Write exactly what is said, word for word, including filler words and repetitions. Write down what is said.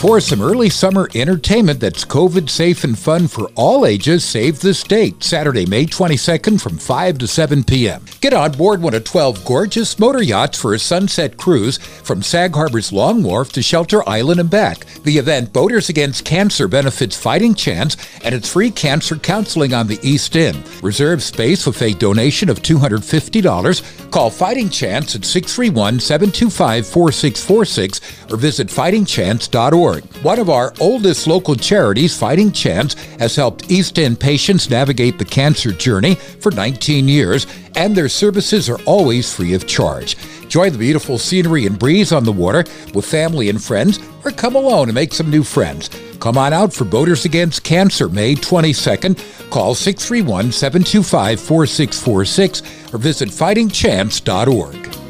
For some early summer entertainment that's COVID safe and fun for all ages, save this date, Saturday, May twenty-second from five to seven p.m. Get on board one of twelve gorgeous motor yachts for a sunset cruise from Sag Harbor's Long Wharf to Shelter Island and back. The event, Boaters Against Cancer, benefits Fighting Chance, and it's free cancer counseling on the East End. Reserve space with a donation of two hundred fifty dollars. Call Fighting Chance at six three one, seven two five, four six four six or visit fighting chance dot org. One of our oldest local charities, Fighting Chance, has helped East End patients navigate the cancer journey for nineteen years, and their services are always free of charge. Enjoy the beautiful scenery and breeze on the water with family and friends, or come alone and make some new friends. Come on out for Boaters Against Cancer, May twenty-second. Call six three one, seven two five, four six four six or visit fighting chance dot org.